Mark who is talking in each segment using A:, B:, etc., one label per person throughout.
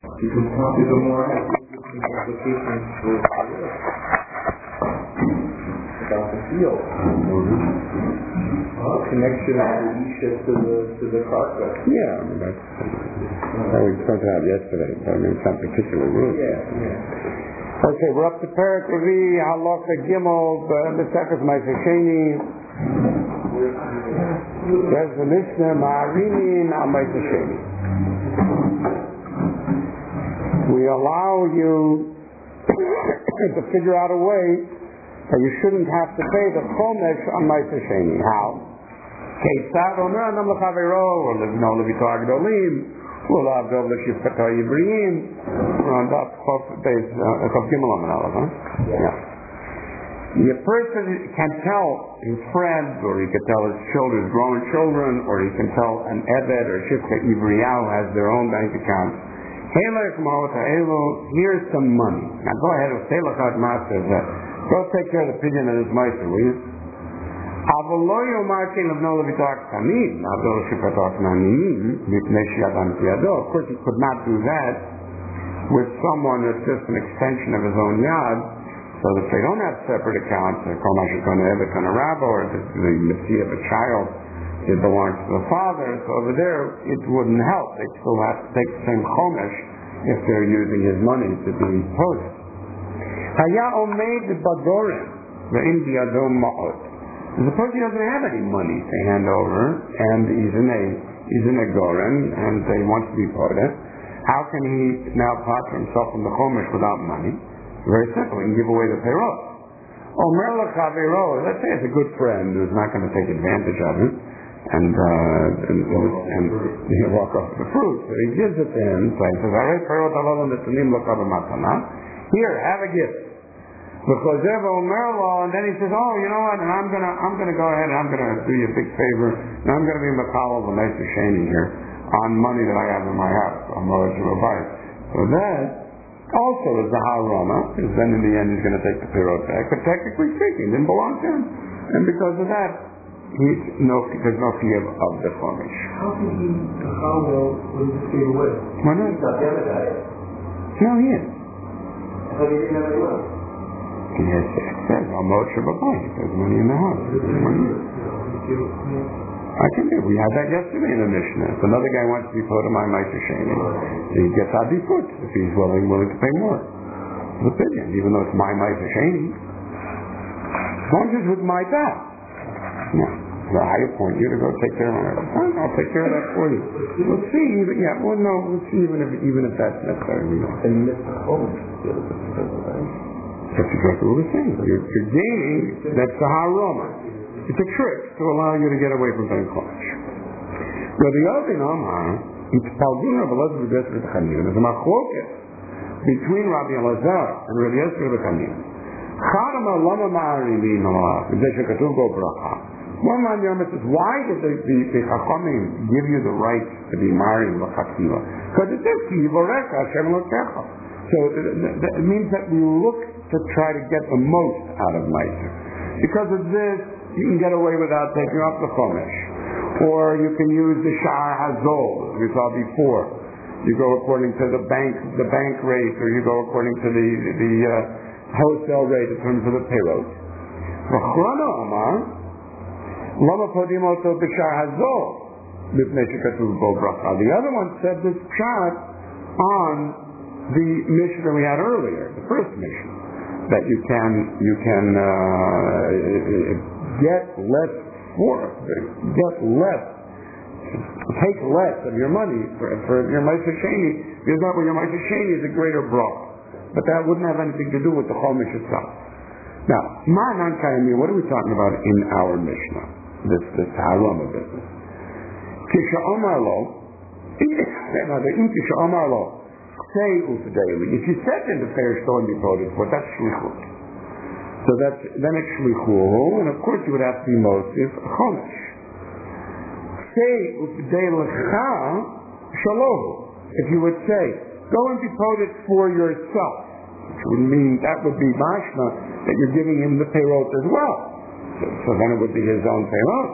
A: You can talk to the more applications for about the field. Connection of the Isha to the Karka.
B: Yeah, I mean, that's how we pointed out yesterday, but I mean, it's not particularly rude.
A: Yeah.
B: Okay, we're up to Perek Revi, Halacha Gimel, Mesechus Ma'aser Sheni. There's the Mishnah, Ma'arimin al Ma'aser Sheni. We allow you to figure out a way that you shouldn't have to pay the chomesh on Ma'aser Sheni. How? Ketzad Omer Adam L'Chavero, or Livno Levito Agdolim, Ulav Dov L'Shifkato Yivriim. We're on that Chof Gimel Amar Aleph, huh? Yeah. The person can tell his friends, or he can tell his children, his grown children, or he can tell an Eved or Shifka Ivriyahu has their own bank account. Here's some money. Now go ahead and say Lachat Master that. Go take care of the pigeon and his mice, will you? Of course, he could not do that with someone that's just an extension of his own yad. So if they don't have separate accounts, or the mitzvah of a child, it belongs to the father. So over there, it wouldn't help. They still have to take the same chomesh if they're using his money to be posed. Suppose he doesn't have any money to hand over, and he's in a goren, and he wants to be posed. How can he now part himself from the chomesh without money? Very simple. He can give away the perot. Let's say it's a good friend who's not going to take advantage of it. And he'll walk off the fruit. So he gives it to him. So he says, here, have a gift. Because and then he says, oh, you know what, and I'm gonna go ahead and I'm gonna do you a big favor, and I'm gonna be Makal of the Ma'aser Sheni here on money that I have in my house. So that also is the Haroma, because then in the end he's gonna take the pirot back. But technically speaking, it didn't belong to him. And because of that, there's no fear of the chomesh.
A: How will this be away?
B: Why not?
A: He's not the other guy.
B: No, he is.
A: I thought he didn't have any money.
B: He has access. Al-Moshe B'Bayit. There's money in the house. I can do. We had that yesterday in the Mishnah. If another guy wants to be put on my Ma'aser Sheni, he gets Adifut if he's willing to pay more. The opinion, even though it's my Ma'aser Sheni. As long as it's with my dad. No. So I appoint you to go take care of my fine, I'll take care of that for you. We'll see. We'll see even if that's necessary.
A: And you missed the chomesh.
B: That's exactly what we're saying. You're gaining, that's the Haroma. It's a trick to allow you to get away from paying chomesh. Now the other thing, it's Palgun of Elazar B'Yosef B'Chanin. There's a machloket between Rabbi Elazar and Rabbi Yosef B'Chanin. One man says, why did the Chachamim give you the right to be married l'chatchila? Because it says, so it means that we look to try to get the most out of Ma'aser. Because of this, you can get away without taking off the chomesh. Or you can use the Sha'ar Hazol, as we saw before. You go according to the bank rate, or you go according to the wholesale rate in terms of the payroll. The other one said this pshat on the Mishnah we had earlier, the first Mishnah, that you can take less of your money for your Ma'aser Sheni, because not your Ma'aser Sheni is a greater bracha. But that wouldn't have anything to do with the chomesh itself. Now, Ma'anan Kayami, what are we talking about in our Mishnah? This Haroma business. Kisha Omar Lo, say Ufdaili. If you said in the fair stone devoted for that's shlichut. So then it's shlichu, and of course you would have to be mosif chomesh. Say Ufdailecha shalohu. If you would say, go and depose it for yourself, which would mean that would be mashma that you're giving him the payroll as well. So then it would be his own payroll.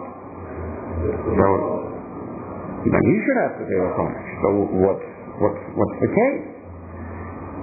B: So then he should have to pay the chomesh. So what's the case?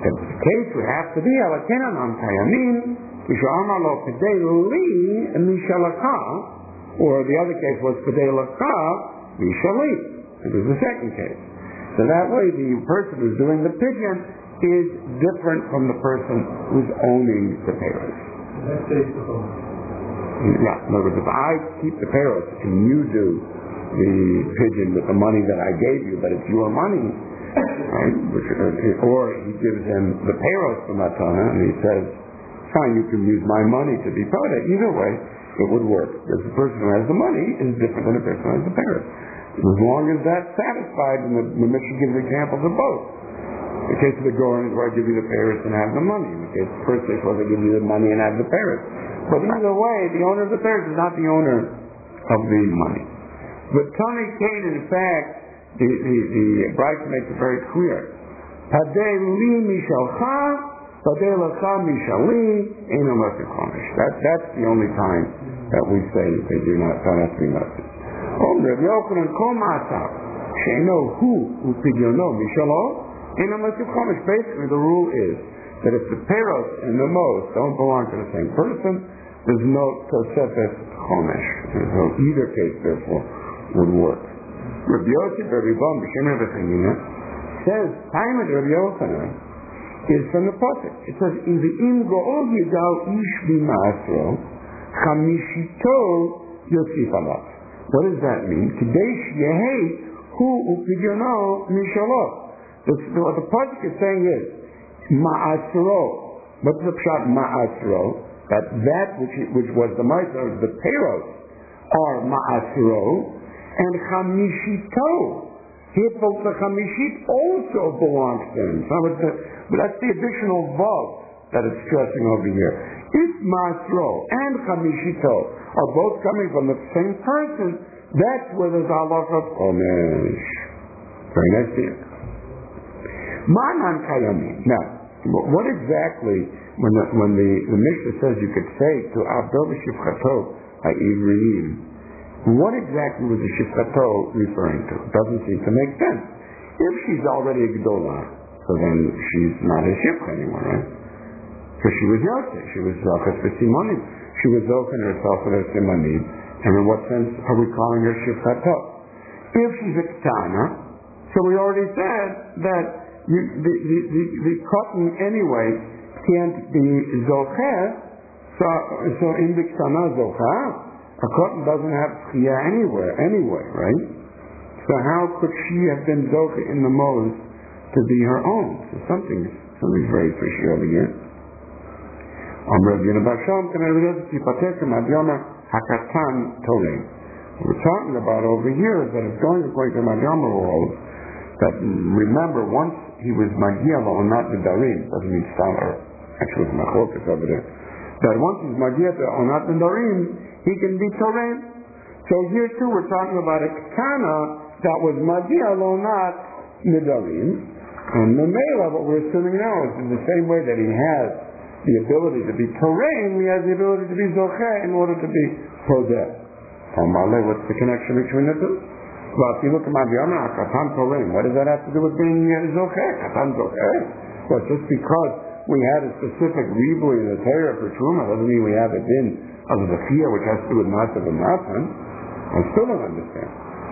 B: The case would have to be alakenan kayamin, kishamar lo kedei li mishalaka, or the other case was kedei laka mishali. It was the second case. So that way, the person who's doing the pidyon is different from the person who's owning the payros.
A: That saves the home.
B: Yeah, in other words, if I keep the payros and you do the pidyon with the money that I gave you, but it's your money, right? Or he gives him the payros from Matana and he says, fine, you can use my money to be paid. Either way, it would work. Because the person who has the money is different than the person who has the payros. As long as that's satisfied, and the Mishnah gives examples of both. In the case of the Goran is where I give you the payros and have the money. In the case of the first case was I give you the money and have the payros. But either way, the owner of the payros is not the owner of the money. But Tani Kane, in fact, the Braita makes it very clear. Padei li mishalcha, padei lecha mishali, eno merchant chomesh. That's the only time that we say that they do not, that has to be merchant. Rabbi Yochanan kol ma'asav, she'eno hu upidyono mishalo, eno merchant chomesh. Basically, the rule is that if the payros and the mos don't belong to the same person, there's no tosefet chomesh. So either case, therefore, would work. Rabbi Yosef, Rabbi Bam, B'Shem Rabbi Chanina, says, time of Rabbi Yochanan is from the Pasuk. It says, in the im go'ol yidal ish b'ma'asro, chamishito yosif alav. What does that mean? Kadesh yehei hu upidyono mishalo. What the Pasuk is saying is, ma'asro. What's the pshat ma'asro? That which was the ma'asro, the payros, are ma'asro, and chamishito. Here, folks, the chamishit also belongs to him. But that's the additional vav that it's stressing over here. If Masro and chamishito are both coming from the same person, that's where there's halacha chomesh. Very nice to you. Manan kayamin. Now, what exactly, when the Mishnah says you could say to Abdul Shifchato ha'ivriim, what exactly was the Shifchato referring to? It doesn't seem to make sense. If she's already a Gdolah, so then she's not a Shifcha anymore, right? Because she was Yotze. She was Zochas B'Simonim. She was Zochen herself with her Simonim. And in what sense are we calling her Shifchato? If she's a Ketana, so we already said that the cotton anyway can't be Zocher, so in the Ketana Zocher, a cotton doesn't have tchiyah anyway, right? So how could she have been zocha in the mos to be her own? So something's very fishy over here. We're talking about over here is that it's going according to Madhyama rules, that remember, once he was Magia or not the Darim, doesn't mean Star, actually it's Machokas over there, that once he's Magia or not the Darim, he can be Torah. So here too we're talking about a Ketana that was Magia lo not Nidarim. And Memela, what we're assuming now is in the same way that he has the ability to be Torah, he has the ability to be Zocheh in order to be Podeh. What's the connection between the two? Well, if you look at Madhyama, Katan Torah, what does that have to do with being Zocheh? Katan Zocheh? Well, just because we had a specific ribu in the Torah for Truma doesn't mean we have it in of the fear which has to do with Masav and Matan. I still don't understand.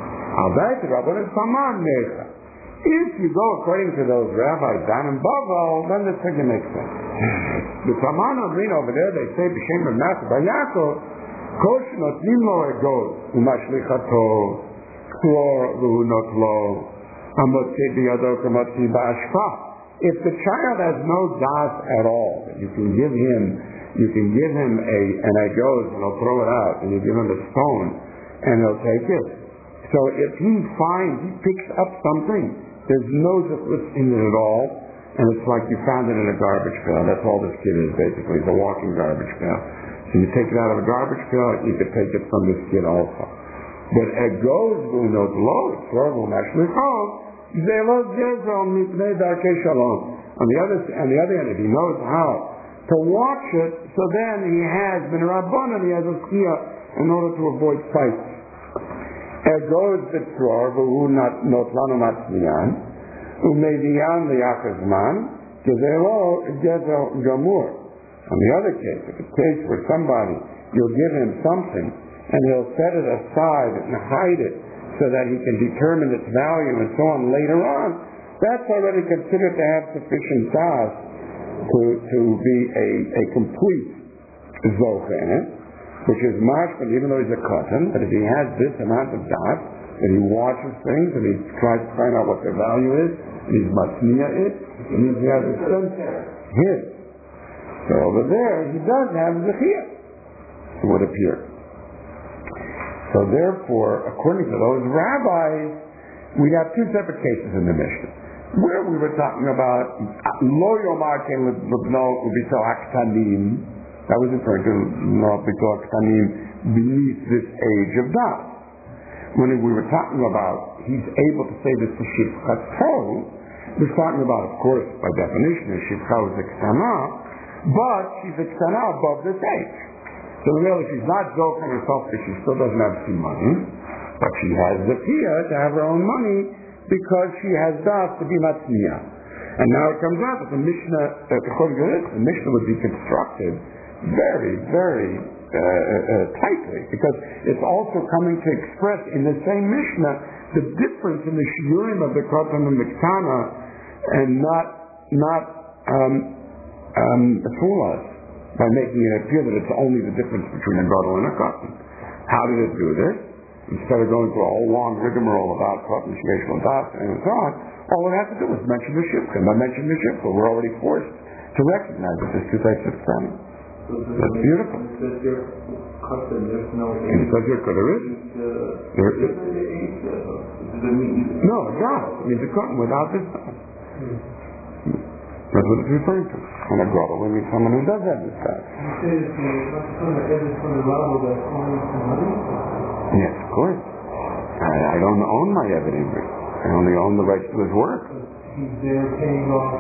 B: If you go according to those rabbis, Dan and Bavel, then the figure makes sense. The Taman Amrin over there, they say, B'Shem of Masav Bayakov, Kosh not nimo egod, Umashlichato, Klor v'hu not lo, Amotzi b'yado kamotzi ba'ashpa. If the child has no das at all, you can give him an egos and he'll throw it out, and you give him a stone and he'll take it. So if he picks up something, there's no zechus in it at all, and it's like you found it in a garbage pail. That's all this kid is basically. It's a walking garbage pail. So you take it out of a garbage pail, you could take it from this kid also. But egos will not low, it's horrible, actually called zelo gezel mipnei darkei shalom. On the other hand, if he knows how to watch it, so then he has been rabbanan, he has a skiyah in order to avoid fights. Egos betzor v'hu not lanu matzmiyan u'meidiyan liyachazman Gezelo Gezel Gamur. On the other case, if it's a case where somebody, you'll give him something, and he'll set it aside and hide it so that he can determine its value and so on later on, that's already considered to have sufficient das to be a complete zochen, which is mashman, even though he's a katan, but if he has this amount of das, and he watches things, and he tries to find out what their value is, and he's matzniya it, it means he has a sense his. So over there, he does have zechiyah, it would appear. So therefore, according to those rabbis, we have two separate cases in the Mishnah. Where we were talking about lo yomar ken lebno ubito aktanim, that was referring to lo ubito aktanim beneath this age of das. When we were talking about he's able to say this to shivchato, we're talking about, of course, by definition, shivcha is iktana, but she's iktana above this age. So really, she's not zoking herself because she still doesn't have some money, but she has the piyah to have her own money because she has das to be matzniya. And now it comes out that the Mishnah, according to this, the Mishnah would be constructed very, very tightly, because it's also coming to express in the same Mishnah the difference in the shiurim of the katan and the ktana, and not fool us by making it appear that it's only the difference between a gadol and a katan. How did it do this? Instead of going through a whole long rigmarole about katan, sheish, das, and so on, all it has to do is mention the shivcha. By mentioning the shivcha, we're already forced to recognize that there's two types of ktana. That's beautiful.
A: There's no
B: there is. No, it's not. It means a cotton without this. That's what it's referring to. And a gadol, we mean someone who does have this stuff. Yes, of course. I don't own my evidence. I only own the rights to his work.
A: He's there paying off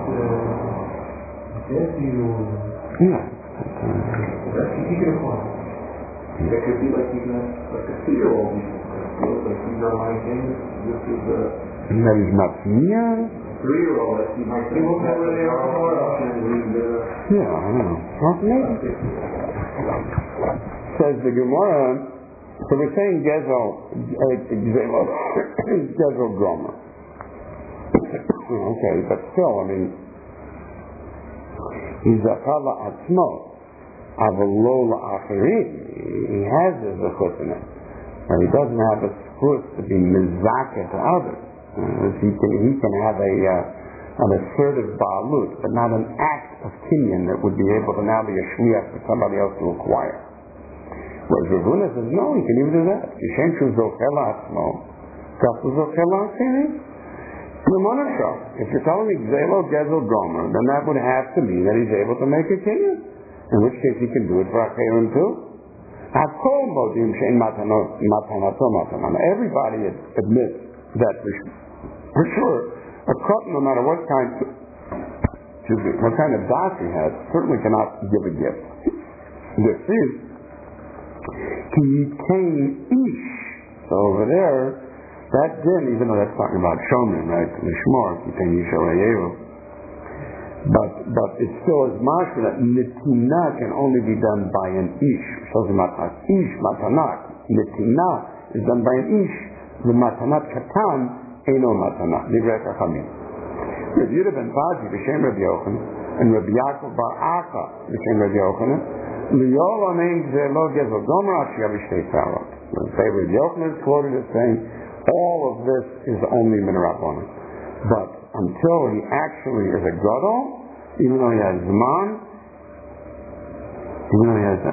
A: his debt.
B: Yeah.
A: That's he can afford. That could be like even like a 2-year-old. Like these are my things. This is the.
B: That is not me.
A: 3-year-old. Like he might. He won't know where they are tomorrow.
B: Yeah, I don't know. Well, maybe. Says the Gemara. So we're saying Gezel Gomer. Okay, but still, I mean, he's a chala atzmo, avalo la'achirim. He has his zechut in it, but he doesn't have a zechut to be mizakeh to others. He can have an assertive ba'alut, but not an act of kinyan that would be able to now be a shliach for somebody else to acquire. Whereas Rav Huna says, no, he can even do that. If you're telling me Gzelo Gezel Gomer, then that would have to mean that he's able to make a kinyan, in which case he can do it for Acherim too. Everybody admits that for sure, a katan, no matter what kind of das he has, certainly cannot give a gift. This is ish. So over there, that din, even though that's talking about shomin, right? But it still is mashma that nitina can only be done by an ish. So the ish matanat. Nitina is done by an ish. The matanat katan eno matanat. Divrei Chachamim. Rabbi Yehuda ben Pazi b'shem Rabbi Yochanan and Rabbi Yaakov bar Acha b'shem Rabbi Yochanan. Liyola named Zelo Gezel Gomer Ashiyav Shtei Tzarot. The favorite Yochanan is quoted as saying, all of this is only Minarabbanan. But until he actually is a gadol, even though he has Zman, even though he has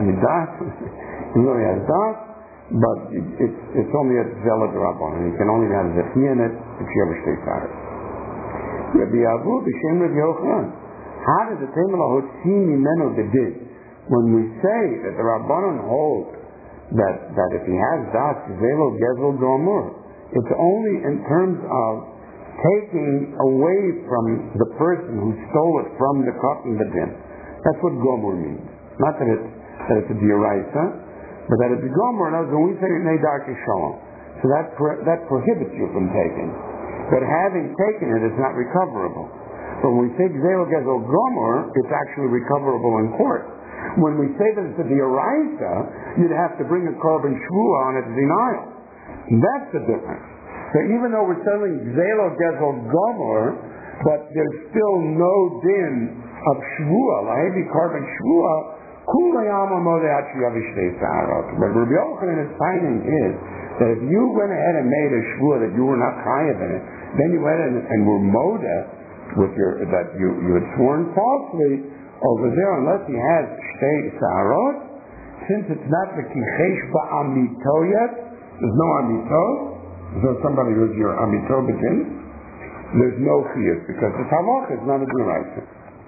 B: Das, but it's only a Zelo Rabbanan. He can only have Zechiyah in it if you have a Shtei Tzarot. Rabbi Abu b'shem Rabbi Yochanan. How does the Tema Lahotzi Mimeno Gedid? When we say that the Rabbanan hold that if he has Das, Zelo Gezel Gomer, it's only in terms of taking away from the person who stole it from the katan the din. That's what Gomer means. Not that it's a dioraisa, but that it's a Gomer. And when we say Nedar Kishalom, so that prohibits you from taking. But having taken it is not recoverable. But when we say Gzelo Gezel Gomer, it's actually recoverable in court. When we say that it's a D'Oraisa, you'd have to bring a Korban Shvua on its denial. That's the difference. So even though we're selling Gzelo Gezel Gomer, but there's still no din of Shvua, Lahevi Korban Shvua, Kulei Alma Modeh Yavi Shtei Sarot. But Rabbi Yochanan's finding is that if you went ahead and made a Shvua that you were not chayav in it, then you went and were Modeh with that you had sworn falsely over there, unless he has Shtei Sarot, since it's not the Kichesh Ba'amito yet, there's no Amito, so somebody who's your Amito begins, there's no chiyuv, because the Halacha is not a D'Oraisa.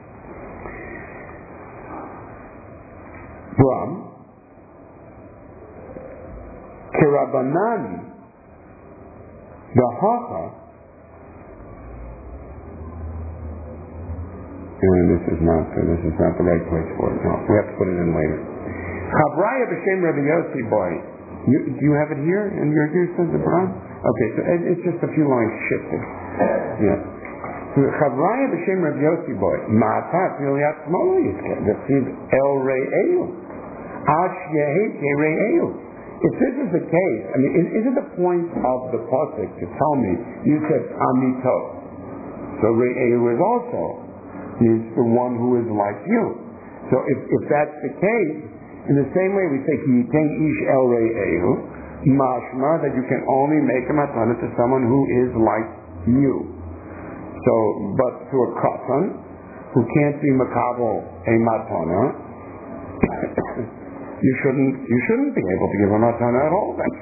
B: Bram, Kirabanan, the Hacha, and this is not the right place for it. No, we have to put it in later. Chavraya b'shem Rabbi Yossi boy. Do you have it here in your says the Bram? Okay, so it's just a few lines shifted. Yeah. Chavraya b'shem Rabbi Yossi boy. Ma'atat Yiliat Shmolo Yizkeh. That is El Rei Elu. Ash Yehet Rei Elu. If this is the case, I mean, is it the point of the pasuk to tell me you said Amito? So Rei Elu is also is the one who is like you. So if that's the case, in the same way we say Ki Yiteng Ish El Rei Elu, mashma that you can only make a matana to someone who is like you. So, but to a katan who can't be makabel a matana, you shouldn't be able to give a matana at all. Then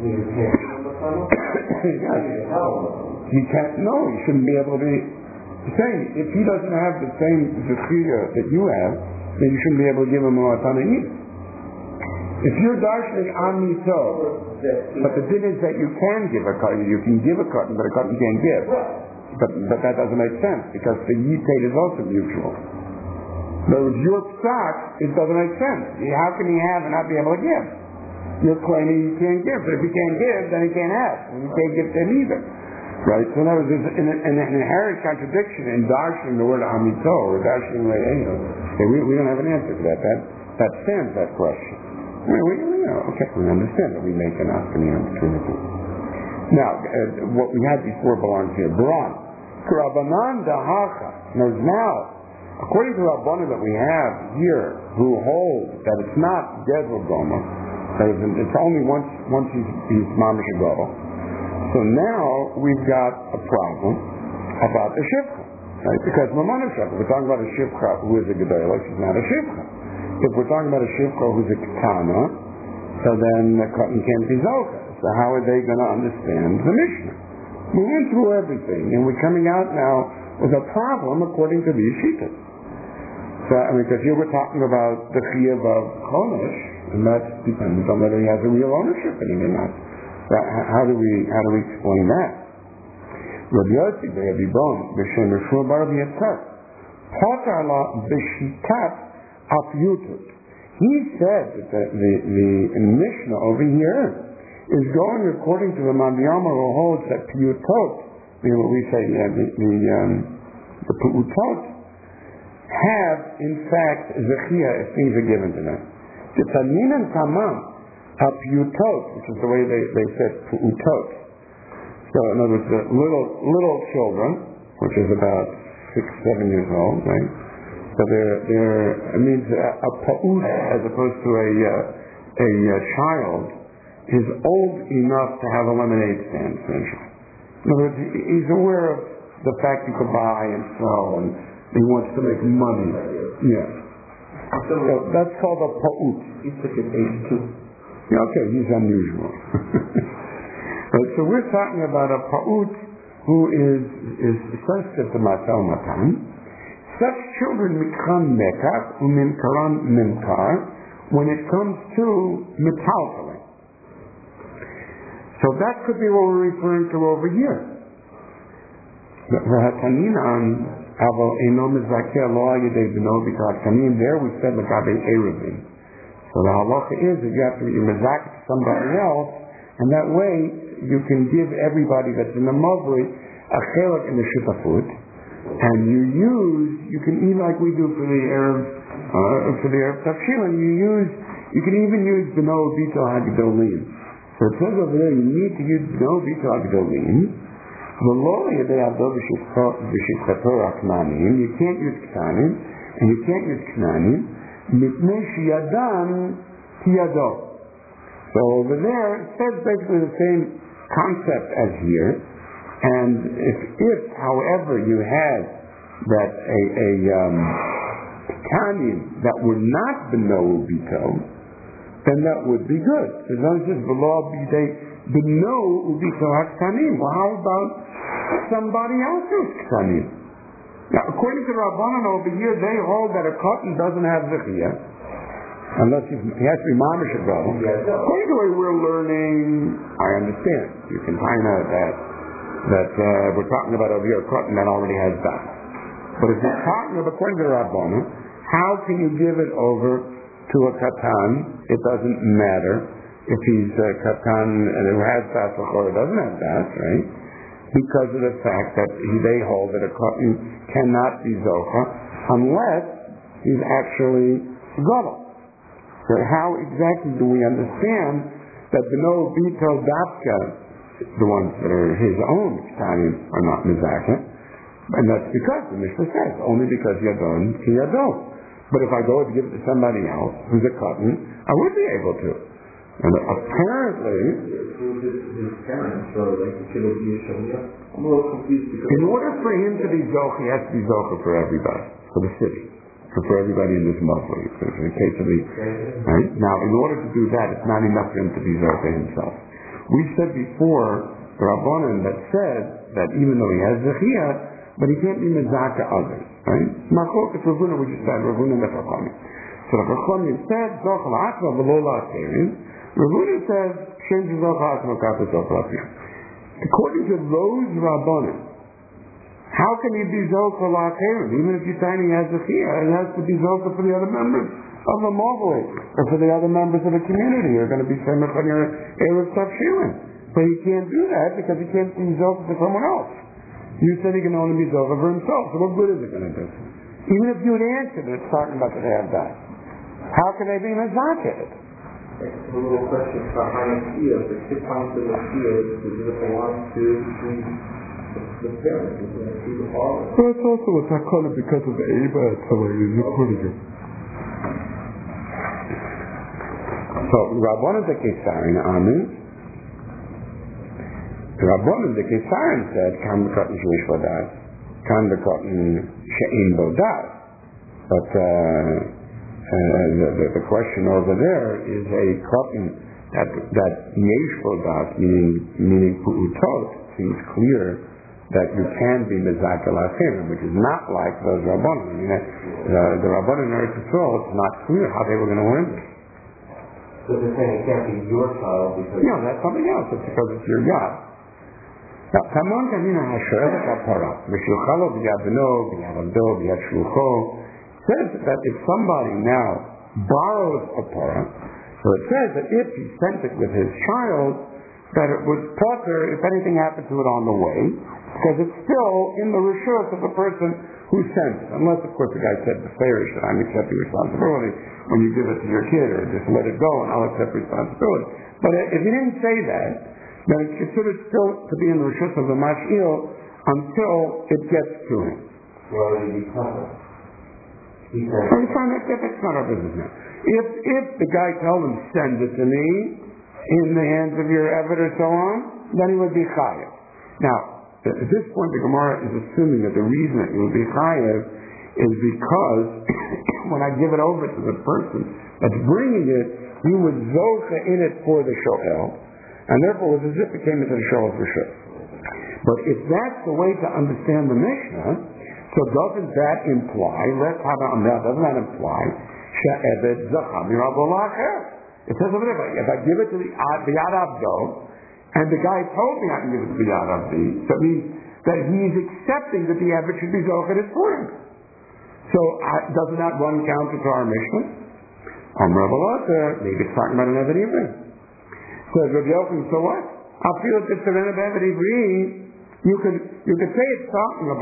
B: he can't. No, he shouldn't be able to be. Saying if he doesn't have the same zechiyah that you have, then you shouldn't be able to give him a matana either. If you're darshaning amito, but the thing is that you can give a cotton, you can give a cotton, but a cotton can't give. But that doesn't make sense, because the yitate is also mutual. In other words, your stock, it doesn't make sense. How can he have and not be able to give? You're claiming he can't give, but if he can't give, then he can't have, and he can't give then either. Right? So in other words, there's an inherent contradiction in darshaning the word amito, or darshaning re'eino. We don't have an answer to that. That stands that question. We understand that we make an opinion between the two. Now, what we had before belongs here. Baran. Karabanan dahacha. Now, according to Rabbanan that we have here, who hold that it's not Gezel Gomer, that it's only once he's mamish gadol. So now we've got a problem about the shivcha. Right? Because Mamana Shivcha, we're talking about a shivcha who is a gedolah, she's not a shivcha. If we're talking about a shivcha who's a katana, so then the cotton can't be zoka. So how are they going to understand the Mishnah? We went through everything, and we're coming out now with a problem according to these shittas. So, because here we're talking about the chiyuv of chonesh, and that's dependent on whether he has a real ownership in him or not. So how do we explain that? Rabbi Yossi, Rabbi Bon, B'Shem Rishua Bar V'Yatzar, Potar La B'Shitat Afyutut. He said that the Mishnah over here is going according to the Mandiyama who holds that Piyutot, what we say, the Piyutot, have in fact Zechiyah if things are given to them. The Tanin and Tamam are Piyutot, which is the way they said Piyutot. So in other words, the little children, which is about 6-7 years old, right? So it means a pa'ut as opposed to a child is old enough to have a lemonade stand, essentially. In other words, he's aware of the fact you could buy and sell, and he wants to make money. Yeah. So that's called a pa'ut.
A: He's like an age 2.
B: Yeah, okay, he's unusual. Right, so we're talking about a pa'ut who is sensitive to matal matan. Such children mikran mekach uminkaran minkar when it comes to metaltaling. So that could be what we're referring to over here. There we said l'gabe eruvin. So the halacha is that you have to be mezak to somebody else, and that way you can give everybody that's in the mavli a chelik in the shutafut, And you can eat like we do for the Arab Tafshilin, you can even use B'no Bito Hagdolim. So it says over there, you need to use B'no Bito Hagdolim. You can't use Ktanim, and you can't use Knanim, Mipnei Shiyadan Tiyado. So over there, it says basically the same concept as here. And if however, you had that a Ktanim that would not B'no Bito, then that would be good. As long as it's B'lo B'no Ubito HaKtanim. Well, how about somebody else's Ktanim? Now, according to Rabbanan over here, they hold that a cotton doesn't have Zechiyah, unless he has to be Mamish Gadol. According to the way we're learning, I understand. You can find out that we're talking about over here a cotton that already has that. But if you're talking about, according to Rabbanan, how can you give it over to a katan? It doesn't matter if he's a katan who has das or doesn't have das, right? Because of the fact that they hold that a katan cannot be zocha unless he's actually gadol. So how exactly do we understand that the no bito dafka, the ones that are his own katanim, are not mizaka? And that's because the Mishnah says only because yadon ki yadon. But if I go to give it to somebody else who's a katan, I would be able to. And apparently,
A: I'm a little confused because
B: in order for him to be zocha, he has to be zocha for everybody, for the city, for everybody in this Muslim. So in the case of the right now, in order to do that, it's not enough for him to be zocha himself. We said before the Rabbanan that said that even though he has zechiyah, but he can't be mezaka others. Right? Machlokas Ravuna, we just said Ravuna and Chachamim. So the Chachamim said zocha la'atma v'lo la'aterim. Ravuna says shem zocha la'atma kata zocha la'aterim. According to those Rabbanim, how can he be zocha la'aterim? Even if you're saying he has zechiyah, it has to be zocha for the other members of the Mobley, or for the other members of the community who are going to be semach on your Erev Tafshilin. But he can't do that because he can't be zocha for someone else. You said he can only be zocha for himself, so what good is it going to do? Even if you had answered it, it's talking about that they have that. How can they be mezaked?
A: A little question about Hanukkah. The 6 points of the Shia, does it belong to the parents? Does it to the father?
B: Well, it's also a takana because of the Eba Tzalai. So, Rabbanan the Kesarin, Amen. Rabbanan the Kesarin said, Kan b'katan Jewish bodat, Kan b'katan she'in bodat. But the question over there is a cotton that yesh bodat, meaning pu'utot, seems clear that you can be mezaka l'achim, which is not like those Rabbanan. I mean, the Rabbanan in Eretz Yisrael, it's not clear how they were going to learn this.
A: So they're saying it can't be your child because...
B: No, that's something else. It's because it's your God. Now, Tamon Kanina HaShoel HaPara, V'shulchalo B'yadno, B'yavado, B'yadshlucho, says that if somebody now borrows a para, so it says that if he sent it with his child, that it would potter if anything happened to it on the way, because it's still in the rishus of the person who sent it. Unless, of course, the guy said the fairish that I'm accepting responsibility when you give it to your kid, or just let it go and I'll accept responsibility. But if he didn't say that, then it's considered still to be in the rishus of the mash'il until it gets to him.
A: Well, he becomes
B: that's not our business now. If the guy told him, send it to me in the hands of your Eved or so on, then he would be chayav. Now, at this point, the Gemara is assuming that the reason that he would be chayav is because when I give it over to the person that's bringing it, you would zocha in it for the shoel, and therefore it was as if it came into the shoel's rishus. But if that's the way to understand the Mishnah, so doesn't that imply, doesn't that imply, she'eved zacha mirabo la'acher? It says over there, if I give it to the Yad Avdo, and the guy told me I can give it to the Yad Avdi, so it means that he's accepting that the Eved should be zochet for him. So doesn't that run counter to our Mishnah? Maybe it's talking about an Eved Ivri. So Rabbi Yochanan, so what? I feel if it's an Eved Ivri, you could say it's talking about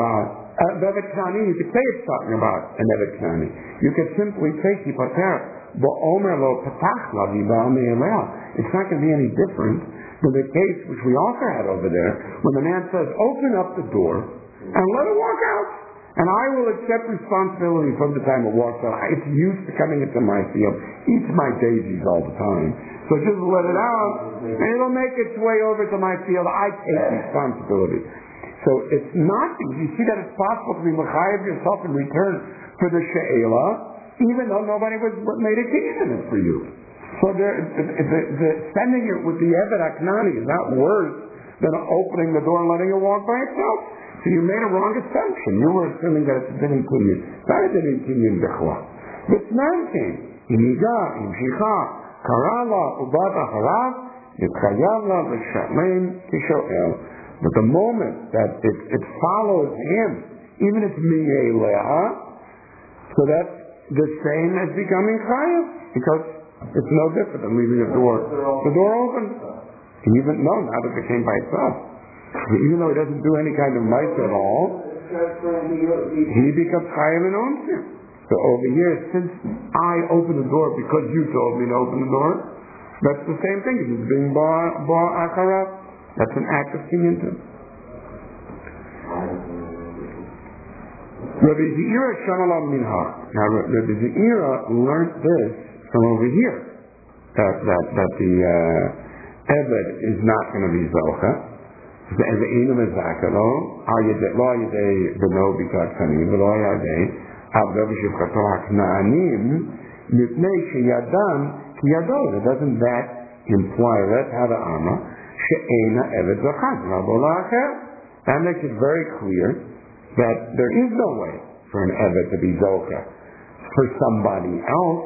B: Evet Knani, you could say it's talking about an Evet Knani. You could simply say Kipater, Bo'omer lo Patach la Viba Me'elea. It's not going to be any different than the case which we also had over there, when the man says, open up the door and let it walk out. And I will accept responsibility from the time it walks out. It's used to coming into my field, eats my daisies all the time. So just let it out, and it'll make its way over to my field. I take responsibility. So it's not, you see that it's possible to be mechayev yourself in return for the she'ela, even though nobody made a case in it for you. So the sending it with the Evet Aknani is not worse than opening the door and letting it walk by itself. So you made a wrong assumption. You were assuming that it's a din kinyan. It's not a din kinyan b'chla. It's nothing. Iniga, imshicha, karala, ubata harav, yitkayavla, v'shatlein, kishoel. But the moment that it follows him, even if it's mi'eleha, so that's the same as becoming chayav, because it's no different than leaving the door open. Even no, not if it came by itself. Even though he doesn't do any kind of mice at all, he becomes chayav and owns him. So over here, since I open the door because you told me to open the door, that's the same thing. It's being bar acharav. That's an act of kinyan too. Rabbi Zeira Shamalam Minha. Now Rabbi Zeira learned this from over here, that the Eved is not going to be Zocha. The Einu Mezakalo, Lo Yedei Beno Bikat Kanim, Lo Yedei Abdav Shivchato HaKna'anim, Mipnei Sheyadam Kiyado. Doesn't that imply, let's have an Amma, She'ena Eved Zachat, Rabo La'acher? That makes it very clear that there is no way for an Eved to be Zocha for somebody else.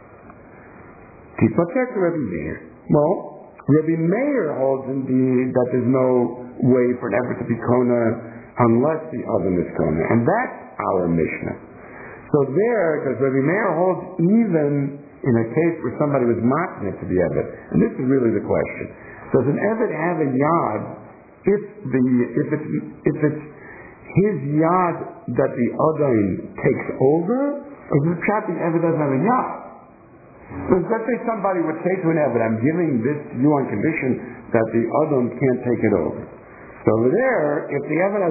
B: Tipatek Rabbi Meir. Well, Rabbi Meir holds indeed that there's no way for an Eved to be Kona unless the other is Kona. And that's our Mishnah. So there, because Rabbi Meir holds even in a case where somebody was matneh to the Eved, and this is really the question. Does an Eved have a yad if it's his yad that the Adain takes over, or is it the Eved doesn't have a yad? So let's say somebody would say to an Eved, I'm giving this to you on condition that the Adam can't take it over. So there, if the Eved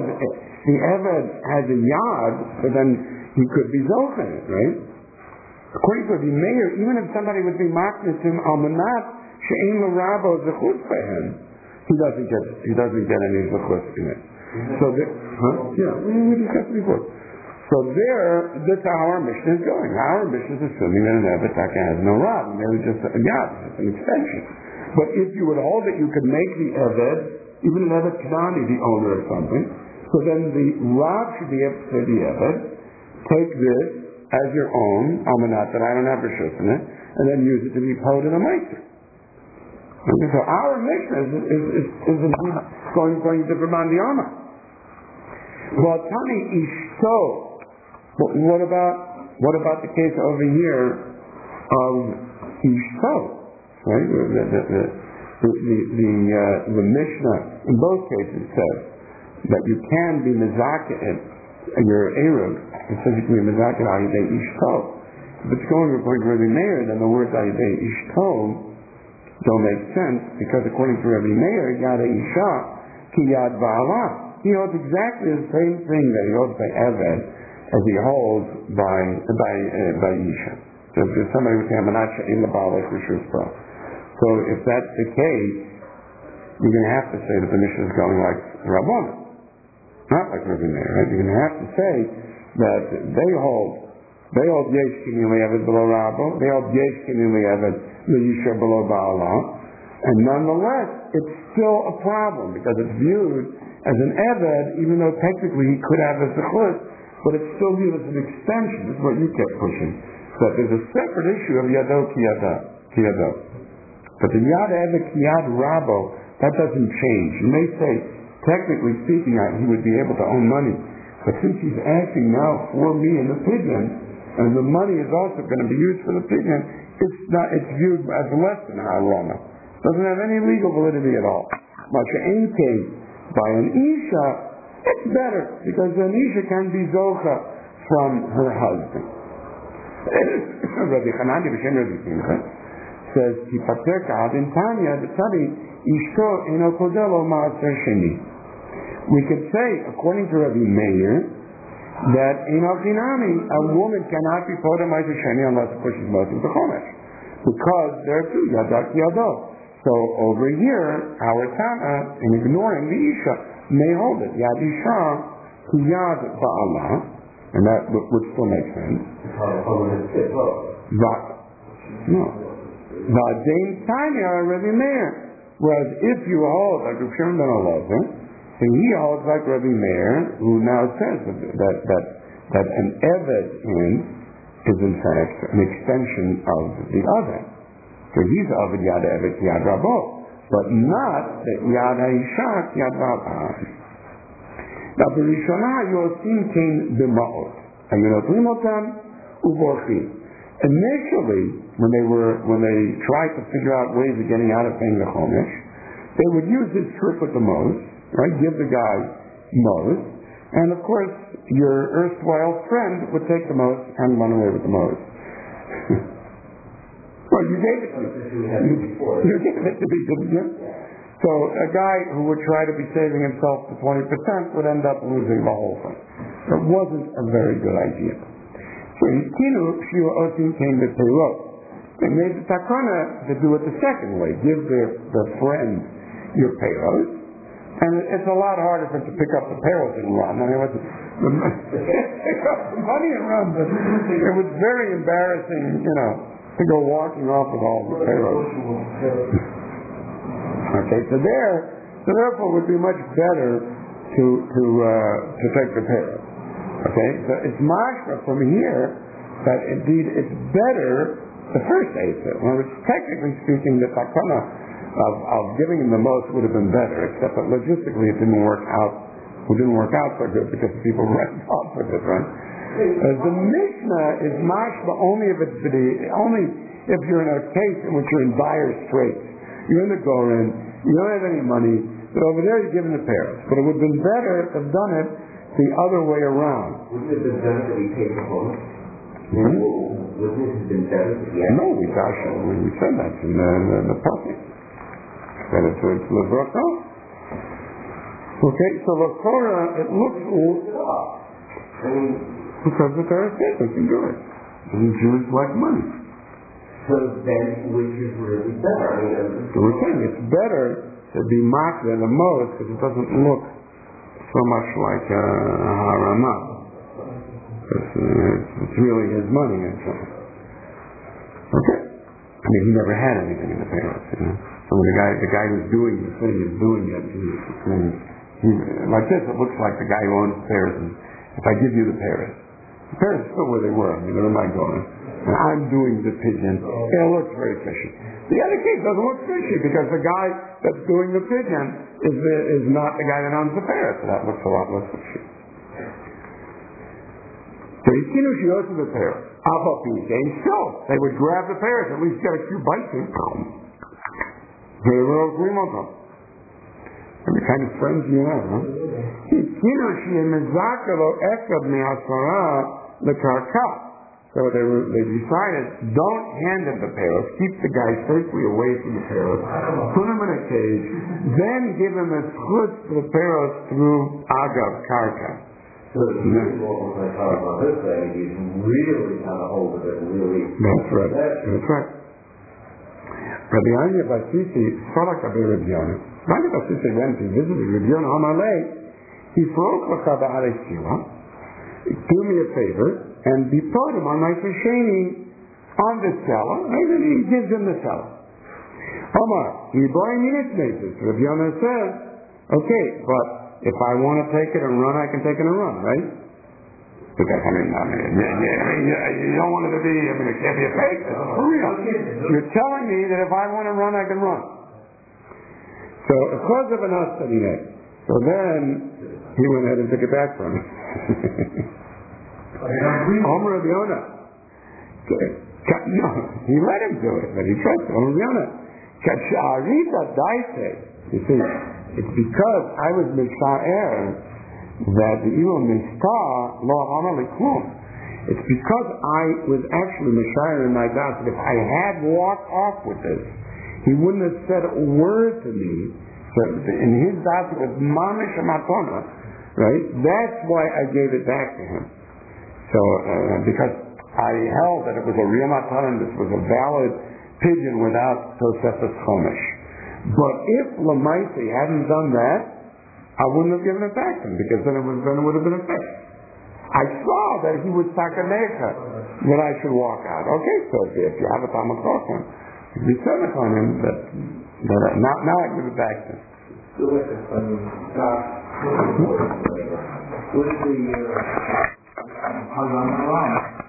B: has a yad, so then he could be zocha, right? According to the Meir, even if somebody would be matneh him almanat she'ein l'rabo zechut for him, he doesn't get any zechut in it. So we discussed it before. So there, that's how our Mishnah is going. Our Mishnah is assuming that an Eved has no rab, maybe just a yad, just an extension. But if you would hold that you could make the Eved, even an Eved Knani, the owner of something, so then the rab should be able to say the Eved, take this as your own, almanat, that I don't have rishus in it, and then use it to be paid in a meiser. So our Mishnah is indeed going to Brahman the Amma. Well, Tani Ishto. What about the case over here of Ishto? Right? The Mishnah in both cases says that you can be mezakeh your eruv. It says you can be mezakeh al yedei Ishto. If it's going according to Rabbi Meir, then the words al yedei Ishto don't make sense, because according to Rabbi Meir, yad isha ki yad ba'ala. He holds exactly the same thing that he holds by Eved as he holds by Isha. So if somebody would say, Manatcha in the Baalech Rishus Pro. So if that's the case, you're going to have to say that the Mishnah is going like Rabbana. Not like Rabbi Meir, right? You're going to have to say that they hold Yesh Kini Le'eved below Rabbo, they hold Yesh Kini Le'eved Le'isha below Ba'ala, and nonetheless, it's still a problem, because it's viewed as an Eved, even though technically he could have a zechut, but it's still viewed as an extension. This is what you kept pushing. So there's a separate issue of Yado Kiyado. But the Yad Eved Kiyad Rabo, that doesn't change. You may say, technically speaking, he would be able to own money. But since he's asking now for me in the pidyon, and the money is also going to be used for the pidyon, it's viewed as less than harama. Doesn't have any legal validity at all. Masha'en came by an Isha, It's better, because the Isha can be Zocha from her husband. Rabbi Chanani B'Shem Rabbi Simcha says, Tipater Ka'ad in Tanya, the Tzadi, Ishto Eno Kodelo Ma'aser Sheni. We could say, according to Rabbi Meir, that in Alchinami, a woman cannot be Podem Ma'aser Sheni unless, of course, she's Mosim B'Chomesh. Because there are two, Yadak Yado. So over here, our Tana, in ignoring the Isha, may hold it. Yad Isha, Yad Ba'ala, and that would still make sense. No. V'adein Tanya Rabbi Meir. Whereas if you hold like Rav Shimon ben Elazar, then he holds like Rabbi Meir, who now says that an Eved is in fact an extension of the other. So he's Eved Yad Eved Yad Rabo, but not that Yad Ha'isha Yad Rabah. Now the Rishonah Yosim came b'ma'ot, and Yonotrim otam uvorchim. Initially, when they tried to figure out ways of getting out of paying the chomesh, they would use this trick with the mos, right? Give the guy mos, and of course your erstwhile friend would take the mos and run away with the mos. Well, you gave it to me. You gave it to me, didn't you? So a guy who would try to be saving himself to 20% would end up losing the whole thing. It wasn't a very good idea. So Kinu Shua Osim came to Perot. They made the takana to do it the second way. Give the friend your payros. And it's a lot harder for him to pick up the payros and run. I mean, pick up the money and run, but it was very embarrassing, to go walking off with all the payros. Okay, so therefore it would be much better to take the payros. Okay, so it's mashma from here that indeed it's better the first Eitzah. Well, technically speaking, the takana of giving him the most would have been better, except that logistically it didn't work out. It didn't work out so good because people ran off with it, right? The Mishnah is mashma only if you're in a case in which you're in dire straits. You're in the Goren, you don't have any money, but over there you're given the parents. But it would have been better to have done it the other way around.
A: Wouldn't it have been better that we paid the home? Wouldn't it have been better that we
B: No, we said that in the prophet. That it's Levraka. Okay, so the Torah, it looks because the Torah says they can do it. And Jews like money.
A: So then, which is really better?
B: So we're saying it's better to be mocked than the most because it doesn't look so much like Harama. It's really his money, actually. Okay. I mean, he never had anything in the parents, So when the guy who's doing the thing is doing it, like this, it looks like the guy who owns the Paris. And if I give you the Paris are still where they were. They're not going. And I'm doing the pigeon. It looks very fishy. The other case doesn't look fishy because the guy that's doing the pigeon is not the guy that owns the Paris. So that looks a lot less fishy. So she goes to the Paris. Still, they would grab the Paris, at least get a few bites in. They were agreeing on them. And the kind of friends you have, huh? So they decided, don't hand him the Paris, keep the guy safely away from the Paris, put him in a cage, then give him a split to the Paris through Agav Karka.
A: So the people like on this side, you really got a hold of it, really.
B: That's right. That's right. Rabbi Anya Basisi, Salak Rabbi Rabbi Yonah. Rabbi Basisi went to visit Rabbi Yonah Amalei. He broke Lakaba Alesiwa. Do me a favor and depart him on my Sheni on the cellar. And then he gives him the cellar. Omar, he buying minutes basis. Rabbi Yonah says, okay, but if I want to take it and run, I can take it and run, right? Because, you don't want it to be, it can't be a fake. It's for real. You're telling me that if I want to run, I can run. So, because of an Astarineh, so then he went ahead and took it back from him. Omer Rabbi Yonah. No, he let him do it, but he trusted Omer Rabbi Yonah. You see, it's because I was Misha'er that the Ilam Mistah Lo Amali Klum. It's because I was actually Messiah in my doubt that if I had walked off with this, he wouldn't have said a word to me. So in his doubt it was Mamish Matona, right? That's why I gave it back to him. So because I held that it was a real Matana and this was a valid pigeon without Tosefes Chomesh. But if Lamaisi hadn't done that, I wouldn't have given it back to him because then it would have been a fix. I saw that he was Sakanecha, that I should walk out. Okay, so if you have a Talmud Chacham, be service on him, but now I give it back to him.
A: So what is the